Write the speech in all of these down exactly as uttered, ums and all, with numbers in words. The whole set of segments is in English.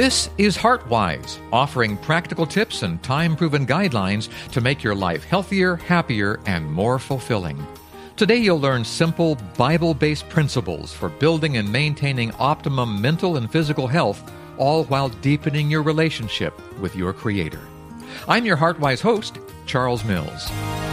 This is HeartWise, offering practical tips and time-proven guidelines to make your life healthier, happier, and more fulfilling. Today you'll learn simple, Bible-based principles for building and maintaining optimum mental and physical health, all while deepening your relationship with your Creator. I'm your HeartWise host, Charles Mills.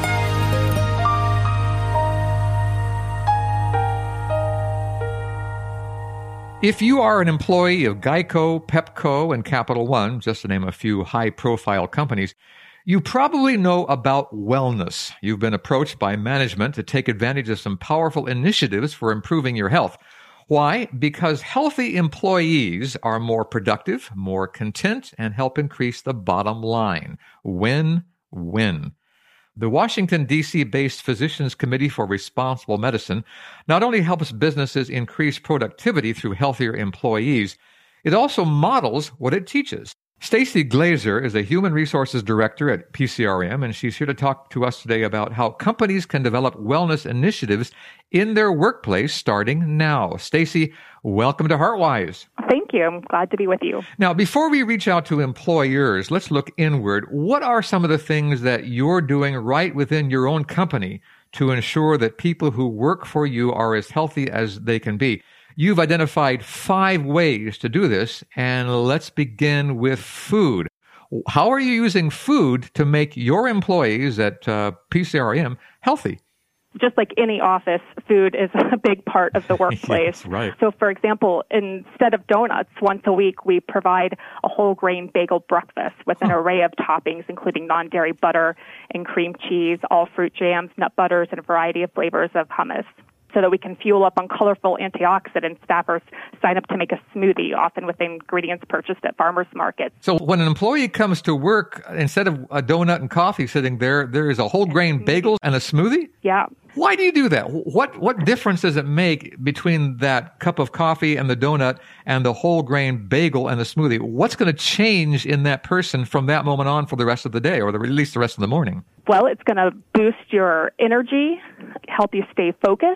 If you are an employee of Geico, Pepco, and Capital One, just to name a few high-profile companies, you probably know about wellness. You've been approached by management to take advantage of some powerful initiatives for improving your health. Why? Because healthy employees are more productive, more content, and help increase the bottom line. Win-win. The Washington, D C-based Physicians Committee for Responsible Medicine not only helps businesses increase productivity through healthier employees, it also models what it teaches. Stacy Glazer is a Human Resources Director at P C R M, and she's here to talk to us today about how companies can develop wellness initiatives in their workplace starting now. Stacy, welcome to HeartWise. Thank you. I'm glad to be with you. Now, before we reach out to employers, let's look inward. What are some of the things that you're doing right within your own company to ensure that people who work for you are as healthy as they can be? You've identified five ways to do this, and let's begin with food. How are you using food to make your employees at uh, P C R M healthy? Just like any office, food is a big part of the workplace. Yes, right. So, for example, instead of donuts, once a week, we provide a whole grain bagel breakfast with an huh. array of toppings, including non-dairy butter and cream cheese, all fruit jams, nut butters, and a variety of flavors of hummus, so that we can fuel up on colorful antioxidants. Staffers sign up to make a smoothie, often with ingredients purchased at farmers markets. So when an employee comes to work, instead of a donut and coffee sitting there, there is a whole grain bagel and a smoothie? Yeah. Why do you do that? What what difference does it make between that cup of coffee and the donut and the whole grain bagel and the smoothie? What's going to change in that person from that moment on for the rest of the day, or the, at least the rest of the morning? Well, it's going to boost your energy, help you stay focused,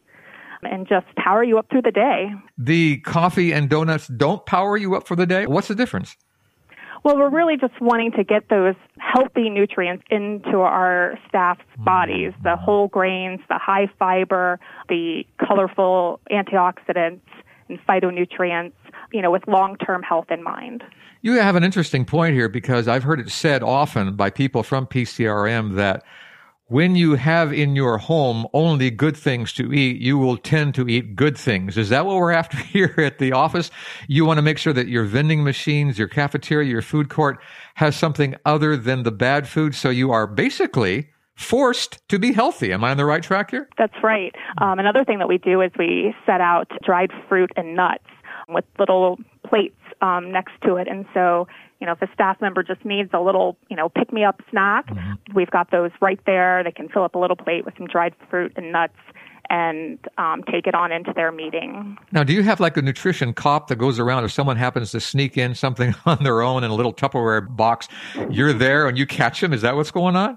and just power you up through the day. The coffee and donuts don't power you up for the day? What's the difference? Well, we're really just wanting to get those healthy nutrients into our staff's bodies, the whole grains, the high fiber, the colorful antioxidants and phytonutrients, you know, with long-term health in mind. You have an interesting point here, because I've heard it said often by people from P C R M that when you have in your home only good things to eat, you will tend to eat good things. Is that what we're after here at the office? You want to make sure that your vending machines, your cafeteria, your food court has something other than the bad food, so you are basically forced to be healthy. Am I on the right track here? That's right. Um, another thing that we do is we set out dried fruit and nuts with little plates um, next to it. And so, you know, if a staff member just needs a little, you know, pick-me-up snack, mm-hmm. we've got those right there. They can fill up a little plate with some dried fruit and nuts and um, take it on into their meeting. Now, do you have like a nutrition cop that goes around if someone happens to sneak in something on their own in a little Tupperware box? You're there and you catch them? Is that what's going on?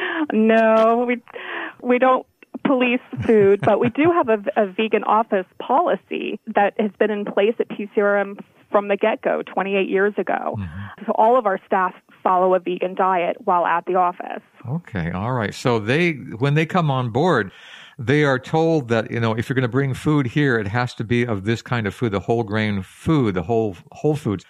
No, we we don't police food, but we do have a, a vegan office policy that has been in place at P C R M from the get-go twenty-eight years ago. Mm-hmm. So all of our staff follow a vegan diet while at the office. Okay, all right. So they, when they come on board, they are told that, you know, if you're going to bring food here, it has to be of this kind of food, the whole grain food, the whole whole foods.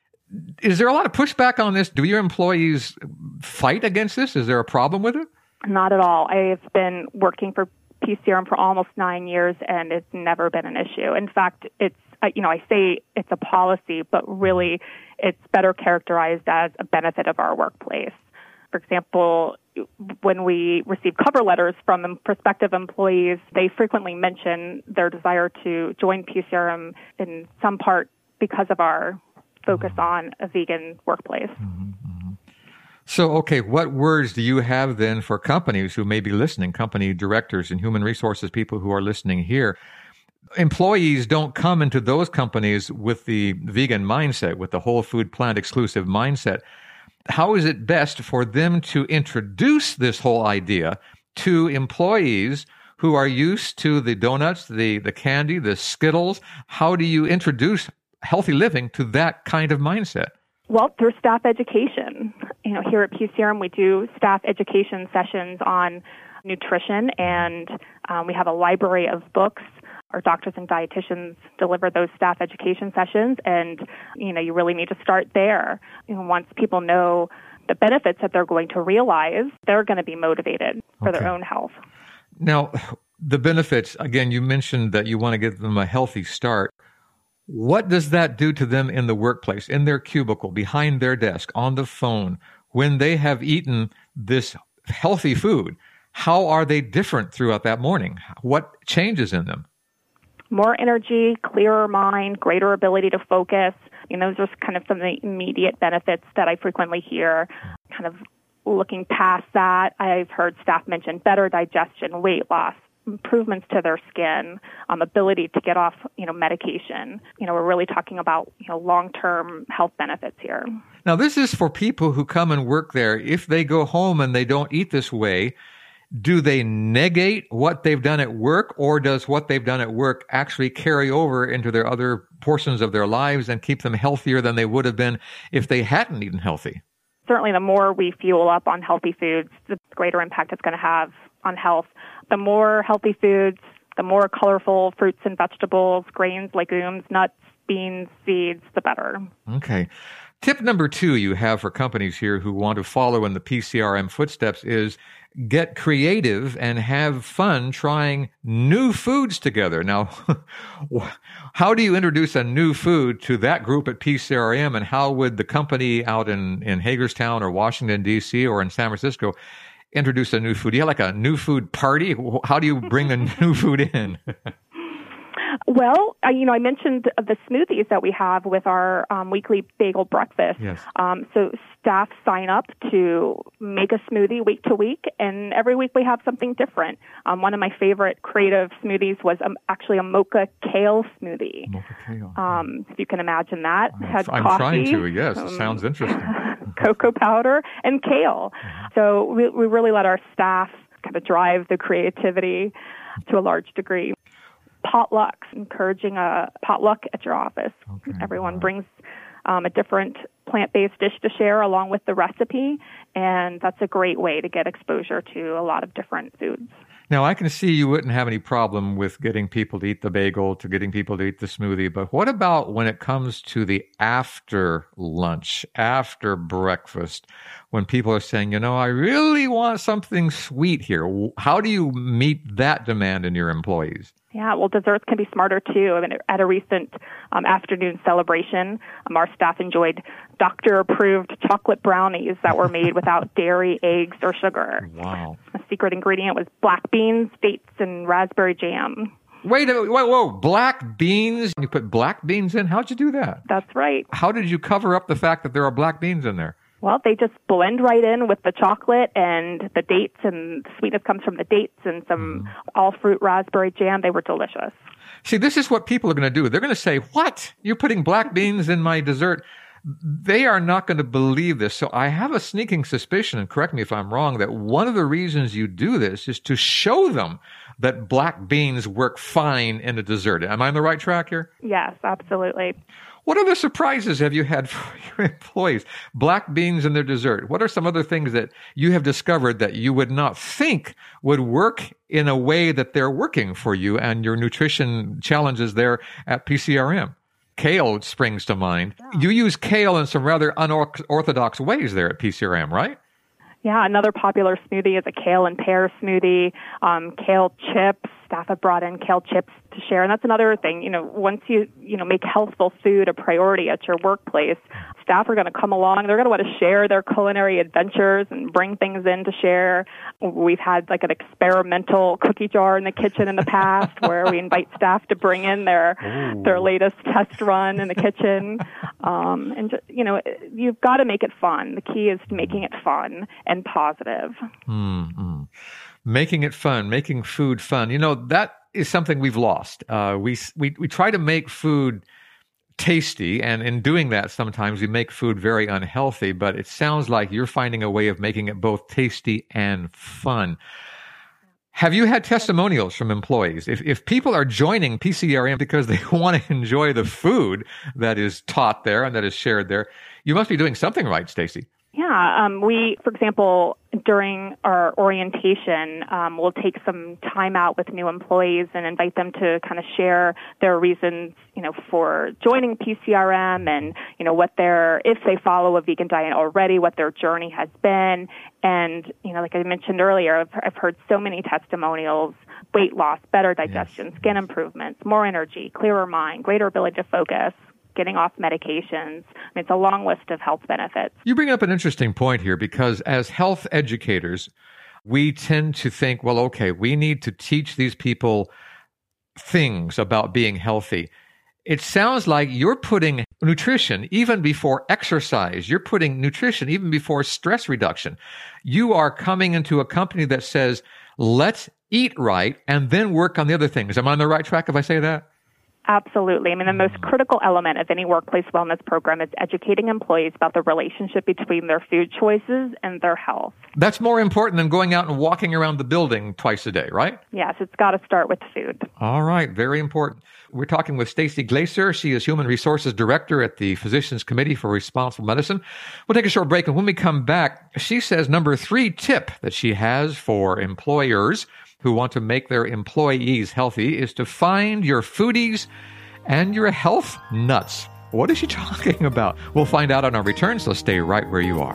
Is there a lot of pushback on this? Do your employees fight against this? Is there a problem with it? Not at all. I've been working for P C R M for almost nine years, and it's never been an issue. In fact, it's, you know, I say it's a policy, but really it's better characterized as a benefit of our workplace. For example, when we receive cover letters from prospective employees, they frequently mention their desire to join P C R M in some part because of our focus on a vegan workplace. Mm-hmm. So, okay, what words do you have then for companies who may be listening, company directors and human resources people who are listening here? Employees don't come into those companies with the vegan mindset, with the whole food plant exclusive mindset. How is it best for them to introduce this whole idea to employees who are used to the donuts, the, the candy, the Skittles? How do you introduce healthy living to that kind of mindset? Well, through staff education. You know, here at P C R M, we do staff education sessions on nutrition, and um, we have a library of books. Our doctors and dietitians deliver those staff education sessions, and, you know, you really need to start there. You know, once people know the benefits that they're going to realize, they're going to be motivated for Okay. their own health. Now, the benefits, again, you mentioned that you want to give them a healthy start. What does that do to them in the workplace, in their cubicle, behind their desk, on the phone, when they have eaten this healthy food? How are they different throughout that morning? What changes in them? More energy, clearer mind, greater ability to focus. You know, those are kind of some of the immediate benefits that I frequently hear. Kind of looking past that, I've heard staff mention better digestion, weight loss, improvements to their skin, um, ability to get off, you know, medication. You know, we're really talking about, you know, long-term health benefits here. Now, this is for people who come and work there. If they go home and they don't eat this way, do they negate what they've done at work, or does what they've done at work actually carry over into their other portions of their lives and keep them healthier than they would have been if they hadn't eaten healthy? Certainly, the more we fuel up on healthy foods, the greater impact it's going to have on health. The more healthy foods, the more colorful fruits and vegetables, grains, legumes, nuts, beans, seeds, the better. Okay. Tip number two you have for companies here who want to follow in the P C R M footsteps is get creative and have fun trying new foods together. Now, how do you introduce a new food to that group at P C R M, and how would the company out in, in Hagerstown or Washington, D C or in San Francisco introduce a new food? Do you have like a new food party? How do you bring a new food in? Well, uh, you know, I mentioned the smoothies that we have with our um, weekly bagel breakfast. Yes. Um, so staff sign up to make a smoothie week to week, and every week we have something different. Um, one of my favorite creative smoothies was um, actually a mocha kale smoothie. Mocha kale. Um, if you can imagine that. I'm, Had I'm coffee, trying to, yes. It um, sounds interesting. cocoa powder, and kale. Mm-hmm. So we, we really let our staff kind of drive the creativity to a large degree. Potlucks, encouraging a potluck at your office. Okay. Everyone brings um, a different plant-based dish to share along with the recipe, and that's a great way to get exposure to a lot of different foods. Now, I can see you wouldn't have any problem with getting people to eat the bagel, to getting people to eat the smoothie, but what about when it comes to the after lunch, after breakfast, when people are saying, you know, I really want something sweet here? How do you meet that demand in your employees? Yeah, well, desserts can be smarter, too. I mean, at a recent um, afternoon celebration, um, our staff enjoyed doctor-approved chocolate brownies that were made without dairy, eggs, or sugar. Wow. The secret ingredient was black beans, dates, and raspberry jam. Wait a minute, whoa, whoa, black beans? You put black beans in? How'd you do that? That's right. How did you cover up the fact that there are black beans in there? Well, they just blend right in with the chocolate and the dates, and the sweetness comes from the dates and some mm. all-fruit raspberry jam. They were delicious. See, this is what people are going to do. They're going to say, what? You're putting black beans in my dessert? They are not going to believe this. So I have a sneaking suspicion, and correct me if I'm wrong, that one of the reasons you do this is to show them that black beans work fine in a dessert. Am I on the right track here? Yes, absolutely. What other surprises have you had for your employees? Black beans in their dessert. What are some other things that you have discovered that you would not think would work in a way that they're working for you and your nutrition challenges there at P C R M? Kale springs to mind. Yeah. You use kale in some rather unorthodox ways there at P C R M, right? Yeah, another popular smoothie is a kale and pear smoothie, um, kale chips. Staff have brought in kale chips to share. And that's another thing, you know, once you, you know, make healthful food a priority at your workplace, staff are going to come along. They're going to want to share their culinary adventures and bring things in to share. We've had like an experimental cookie jar in the kitchen in the past where we invite staff to bring in their Ooh. their latest test run in the kitchen. Um, and, just, you know, you've got to make it fun. The key is making it fun and positive. Mm-hmm. Making it fun, making food fun. You know, that is something we've lost. Uh, we, we, we try to make food tasty, and in doing that, sometimes we make food very unhealthy, but it sounds like you're finding a way of making it both tasty and fun. Have you had testimonials from employees? If if people are joining P C R M because they want to enjoy the food that is taught there and that is shared there, you must be doing something right, Stacy. Yeah, um, we, for example, during our orientation, um, we'll take some time out with new employees and invite them to kind of share their reasons, you know, for joining P C R M and, you know, what their, if they follow a vegan diet already, what their journey has been. And, you know, like I mentioned earlier, I've, I've heard so many testimonials: weight loss, better digestion, yes. skin improvements, more energy, clearer mind, greater ability to focus, getting off medications. I mean, it's a long list of health benefits. You bring up an interesting point here, because as health educators, we tend to think, well, okay, we need to teach these people things about being healthy. It sounds like you're putting nutrition even before exercise. You're putting nutrition even before stress reduction. You are coming into a company that says, let's eat right and then work on the other things. Am I on the right track if I say that? Absolutely. I mean, the most critical element of any workplace wellness program is educating employees about the relationship between their food choices and their health. That's more important than going out and walking around the building twice a day, right? Yes, it's got to start with food. All right. Very important. We're talking with Stacy Glaser. She is Human Resources Director at the Physicians Committee for Responsible Medicine. We'll take a short break, and when we come back, she says number three tip that she has for employers who want to make their employees healthy is to find your foodies and your health nuts. What is she talking about? We'll find out on our return, so stay right where you are.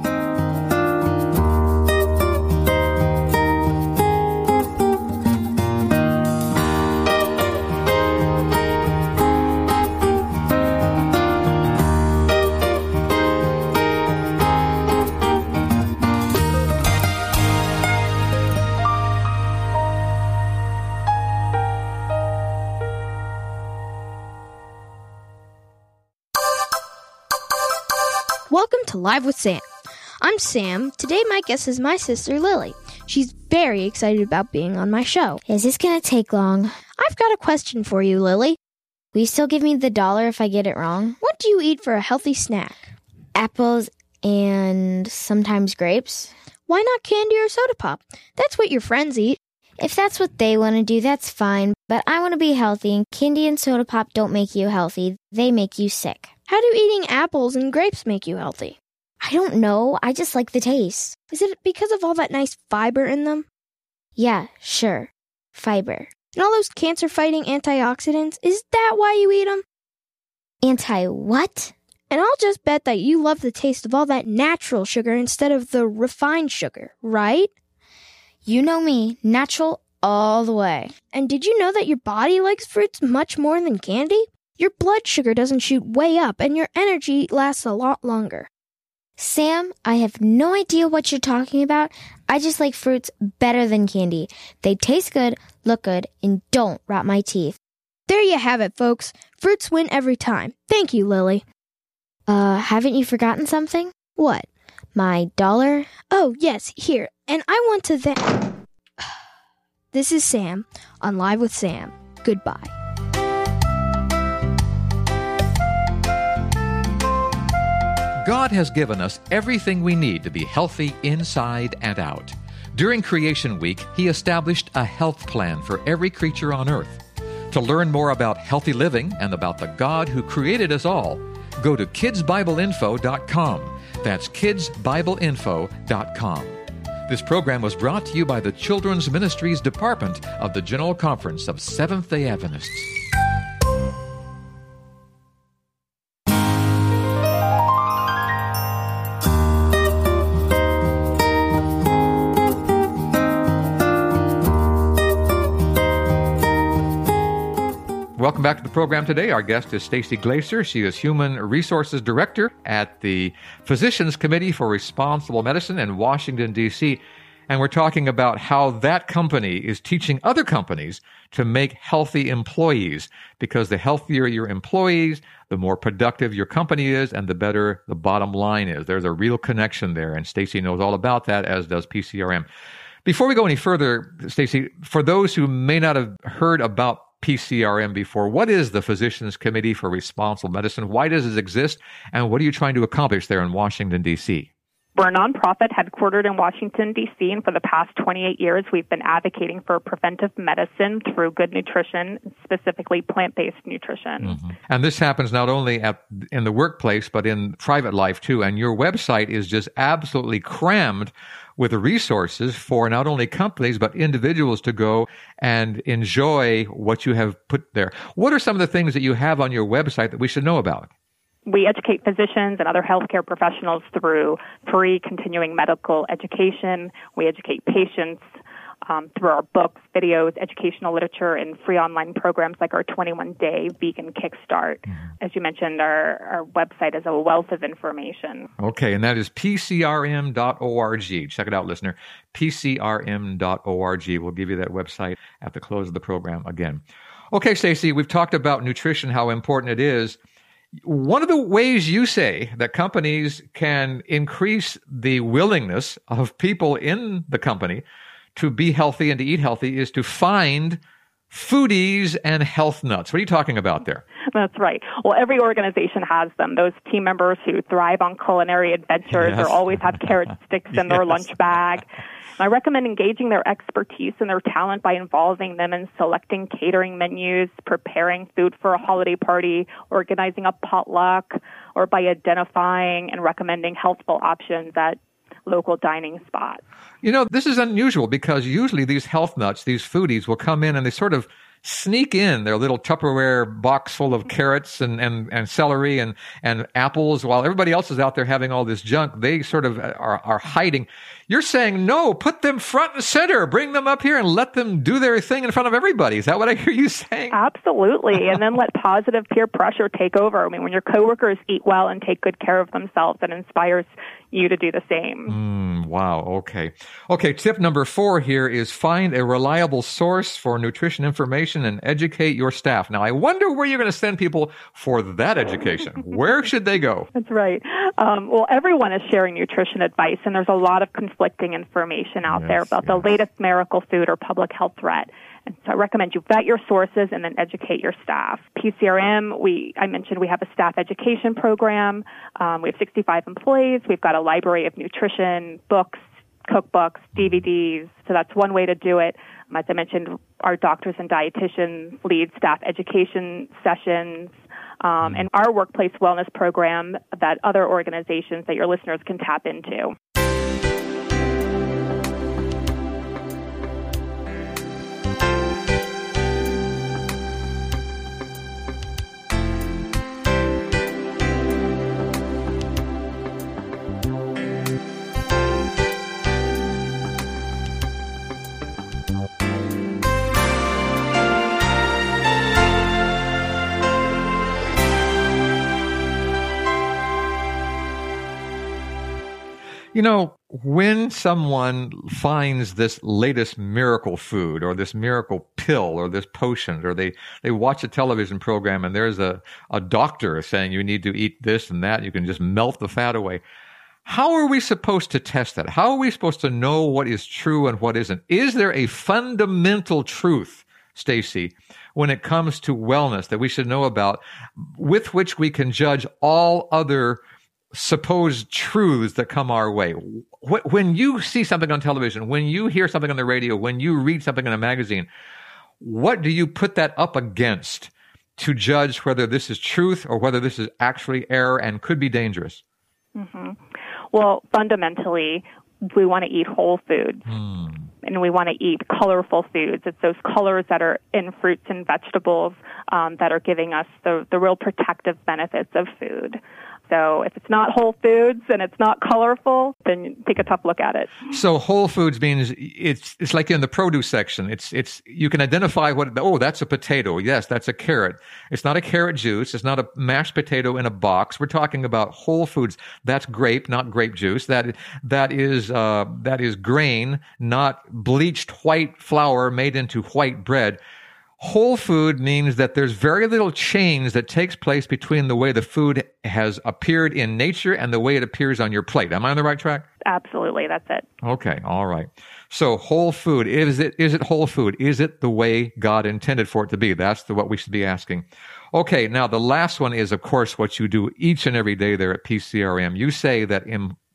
Welcome to Live with Sam. I'm Sam. Today my guest is my sister Lily. She's very excited about being on my show. Is this going to take long? I've got a question for you, Lily. Will you still give me the dollar if I get it wrong? What do you eat for a healthy snack? Apples and sometimes grapes. Why not candy or soda pop? That's what your friends eat. If that's what they want to do, that's fine. But I want to be healthy, and candy and soda pop don't make you healthy. They make you sick. How do eating apples and grapes make you healthy? I don't know. I just like the taste. Is it because of all that nice fiber in them? Yeah, sure. Fiber. And all those cancer-fighting antioxidants? Is that why you eat them? Anti-what? And I'll just bet that you love the taste of all that natural sugar instead of the refined sugar, right? You know me. Natural all the way. And did you know that your body likes fruits much more than candy? Your blood sugar doesn't shoot way up, and your energy lasts a lot longer. Sam, I have no idea what you're talking about. I just like fruits better than candy. They taste good, look good, and don't rot my teeth. There you have it, folks. Fruits win every time. Thank you, Lily. Uh, haven't you forgotten something? What? My dollar? Oh, yes, here. And I want to thank... This is Sam on Live with Sam. Goodbye. God has given us everything we need to be healthy inside and out. During Creation Week, He established a health plan for every creature on earth. To learn more about healthy living and about the God who created us all, go to kids bible info dot com. That's kids bible info dot com. This program was brought to you by the Children's Ministries Department of the General Conference of Seventh-day Adventists. Welcome back to the program today. Our guest is Stacy Glaser. She is Human Resources Director at the Physicians Committee for Responsible Medicine in Washington, D C And we're talking about how that company is teaching other companies to make healthy employees, because the healthier your employees, the more productive your company is, and the better the bottom line is. There's a real connection there, and Stacy knows all about that, as does P C R M. Before we go any further, Stacy, for those who may not have heard about P C R M before, what is the Physicians Committee for Responsible Medicine? Why does it exist? And what are you trying to accomplish there in Washington, D C? We're a nonprofit headquartered in Washington, D C, and for the past twenty-eight years, we've been advocating for preventive medicine through good nutrition, specifically plant-based nutrition. Mm-hmm. And this happens not only at, in the workplace, but in private life, too. And your website is just absolutely crammed with resources for not only companies, but individuals to go and enjoy what you have put there. What are some of the things that you have on your website that we should know about? We educate physicians and other healthcare professionals through free continuing medical education. We educate patients um, through our books, videos, educational literature, and free online programs like our twenty-one day vegan kickstart. Mm-hmm. As you mentioned, our, our website is a wealth of information. Okay, and that is P C R M dot org. Check it out, listener. P C R M dot org. We'll give you that website at the close of the program again. Okay, Stacey, we've talked about nutrition, how important it is. One of the ways you say that companies can increase the willingness of people in the company to be healthy and to eat healthy is to find foodies and health nuts. What are you talking about there? That's right. Well, every organization has them. Those team members who thrive on culinary adventures yes. or always have carrot sticks in their yes. lunch bag. I recommend engaging their expertise and their talent by involving them in selecting catering menus, preparing food for a holiday party, organizing a potluck, or by identifying and recommending healthful options at local dining spots. You know, this is unusual because usually these health nuts, these foodies will come in and they sort of sneak in their little Tupperware box full of carrots and, and, and celery and, and apples while everybody else is out there having all this junk. They sort of are, are hiding. You're saying, no, put them front and center. Bring them up here and let them do their thing in front of everybody. Is that what I hear you saying? Absolutely. And then let positive peer pressure take over. I mean, when your coworkers eat well and take good care of themselves, it inspires you to do the same. Mm, wow. Okay. Okay. Tip number four here is find a reliable source for nutrition information and educate your staff. Now, I wonder where you're going to send people for that education. Where should they go? That's right. Um, well, everyone is sharing nutrition advice, and there's a lot of conflicting information out yes, there about yes. the latest miracle food or public health threat. And so I recommend you vet your sources and then educate your staff. P C R M, we I mentioned we have a staff education program. Um, we have sixty-five employees. We've got a library of nutrition, books, cookbooks, D V Ds. So that's one way to do it. Um, as I mentioned, our doctors and dietitians lead staff education sessions. Um, and our workplace wellness program that other organizations that your listeners can tap into. You know, when someone finds this latest miracle food or this miracle pill or this potion, or they, they watch a television program and there's a, a doctor saying you need to eat this and that, you can just melt the fat away. How are we supposed to test that? How are we supposed to know what is true and what isn't? Is there a fundamental truth, Stacey, when it comes to wellness that we should know about, with which we can judge all other supposed truths that come our way? When you see something on television, when you hear something on the radio, when you read something in a magazine, what do you put that up against to judge whether this is truth or whether this is actually error and could be dangerous? Mm-hmm. Well, fundamentally, we want to eat whole foods. Mm. And we want to eat colorful foods. It's those colors that are in fruits and vegetables um, that are giving us the, the real protective benefits of food. So if it's not whole foods and it's not colorful, then take a tough look at it. So whole foods means it's it's like in the produce section. It's it's you can identify what, oh, that's a potato. Yes, that's a carrot. It's not a carrot juice. It's not a mashed potato in a box. We're talking about whole foods. That's grape, not grape juice. That that is uh, that is grain, not bleached white flour made into white bread. Whole food means that there's very little change that takes place between the way the food has appeared in nature and the way it appears on your plate. Am I on the right track? Absolutely, that's it. Okay, all right. So whole food, is it is it whole food? Is it the way God intended for it to be? That's the, what we should be asking. Okay, now the last one is, of course, what you do each and every day there at P C R M. You say that in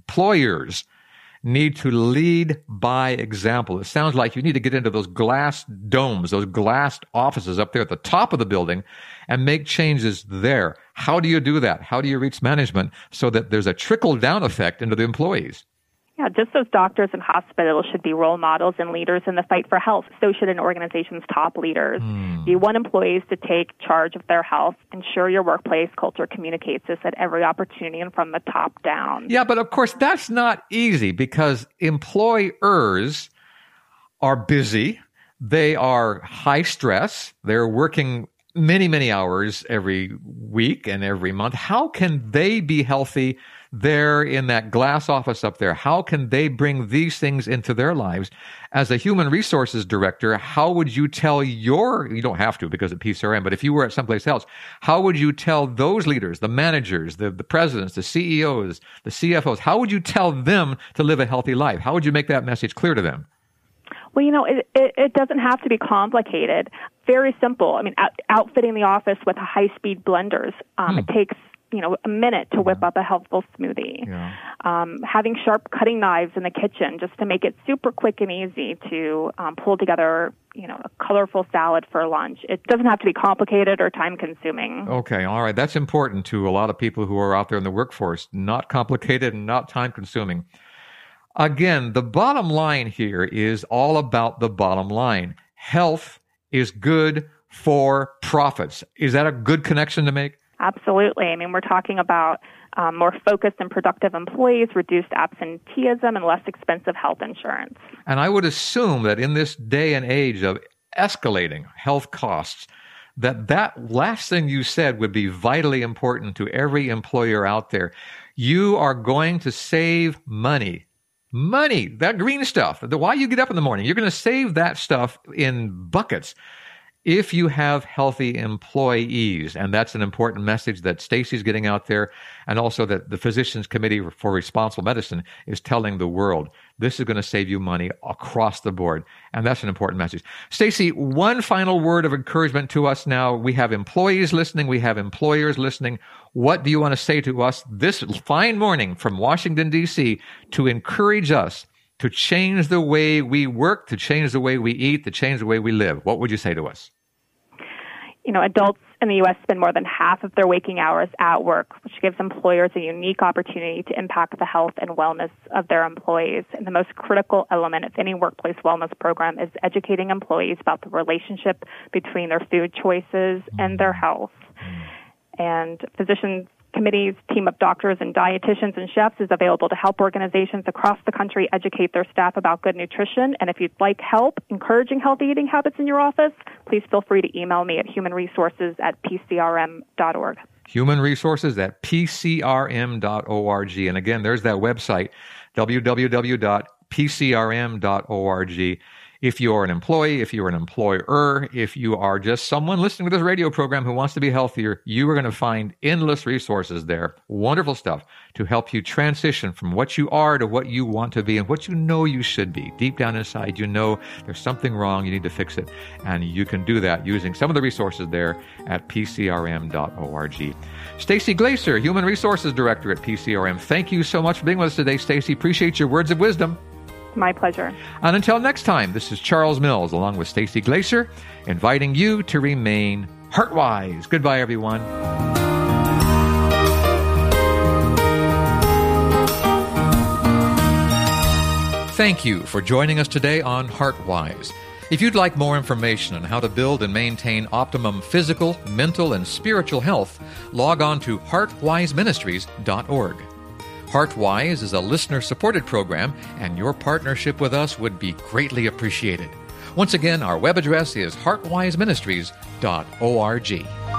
employers need to lead by example. It sounds like you need to get into those glass domes, those glass offices up there at the top of the building and make changes there. How do you do that? How do you reach management so that there's a trickle-down effect into the employees? Yeah, just as doctors and hospitals should be role models and leaders in the fight for health, so should an organization's top leaders. Mm. You want employees to take charge of their health. Ensure your workplace culture communicates this at every opportunity and from the top down. Yeah, but of course, that's not easy because employers are busy. They are high stress. They're working many, many hours every week and every month. How can they be healthy there in that glass office up there? How can they bring these things into their lives? As a human resources director, how would you tell your, you don't have to because of P C R M, but if you were at someplace else, how would you tell those leaders, the managers, the, the presidents, the C E Os, the C F Os, how would you tell them to live a healthy life? How would you make that message clear to them? Well, you know, it, it, it doesn't have to be complicated. Very simple. I mean, out, outfitting the office with high-speed blenders. Um, hmm. It takes, you know, a minute to whip up a healthful smoothie. Yeah. Um, having sharp cutting knives in the kitchen just to make it super quick and easy to um, pull together, you know, a colorful salad for lunch. It doesn't have to be complicated or time-consuming. Okay, all right. That's important to a lot of people who are out there in the workforce. Not complicated and not time-consuming. Again, the bottom line here is all about the bottom line. Health is good for profits. Is that a good connection to make? Absolutely. I mean, we're talking about um, more focused and productive employees, reduced absenteeism, and less expensive health insurance. And I would assume that in this day and age of escalating health costs, that that last thing you said would be vitally important to every employer out there. You are going to save money. Money, that green stuff, the why you get up in the morning, you're going to save that stuff in buckets if you have healthy employees. And that's an important message that Stacy's getting out there, and also that the Physicians Committee for Responsible Medicine is telling the world. This is going to save you money across the board. And that's an important message. Stacy, one final word of encouragement to us now. We have employees listening. We have employers listening. What do you want to say to us this fine morning from Washington, D C to encourage us to change the way we work, to change the way we eat, to change the way we live? What would you say to us? You know, adults in the U S spend more than half of their waking hours at work, which gives employers a unique opportunity to impact the health and wellness of their employees. And the most critical element of any workplace wellness program is educating employees about the relationship between their food choices and their health. And Physicians Committee's team of doctors and dietitians and chefs is available to help organizations across the country educate their staff about good nutrition. And if you'd like help encouraging healthy eating habits in your office, please feel free to email me at human resources at p c r m dot org. Human Resources at p c r m dot org. And again, there's that website, w w w dot p c r m dot org. If you're an employee, if you're an employer, if you are just someone listening to this radio program who wants to be healthier, you are going to find endless resources there, wonderful stuff to help you transition from what you are to what you want to be and what you know you should be. Deep down inside, you know there's something wrong, you need to fix it, and you can do that using some of the resources there at p c r m dot org. Stacy Glaser, Human Resources Director at P C R M. Thank you so much for being with us today, Stacy. Appreciate your words of wisdom. My pleasure. And until next time, this is Charles Mills along with Stacy Glaser, inviting you to remain heart-wise. Goodbye, everyone. Thank you for joining us today on HeartWise. If you'd like more information on how to build and maintain optimum physical, mental, and spiritual health, log on to heart wise ministries dot org. HeartWise is a listener-supported program, and your partnership with us would be greatly appreciated. Once again, our web address is heart wise ministries dot org.